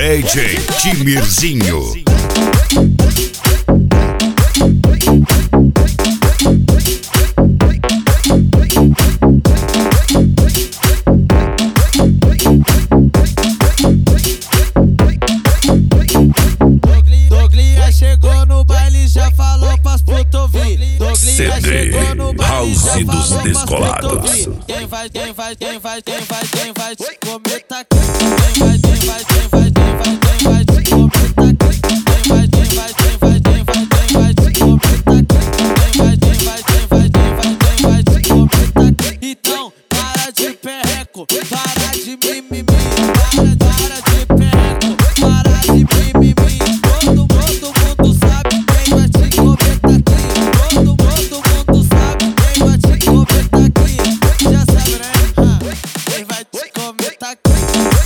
DJ Timirzinho. Douglinha chegou no baile, já falou pras putas ouvir. CD House dos Descolados. Quem vai te comer tá aqui. Quem vai te comer tá aqui. Quem vai te comer tá aqui. Quem vai te comer tá aqui. Então, para de perreco, para de mimimi. Para de perreco, para de mimimi. Todo mundo sabe quem vai te comer tá aqui. Todo mundo sabe quem vai te comer tá aqui. Já sabe, né? Quem vai te comer tá aqui.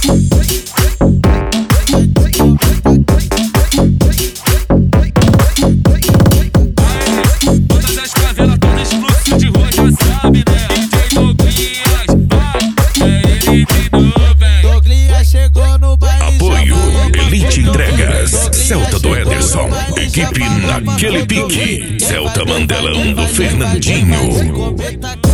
Todas as favelas, todos fluxos de rua já sabe, né? DJ Douglinhas, vai, é ele de novo, velho. Douglinha chegou no baile. Apoio Elite Entregas, Celta do Ederson, equipe naquele pique, Celta Mandelão do Fernandinho.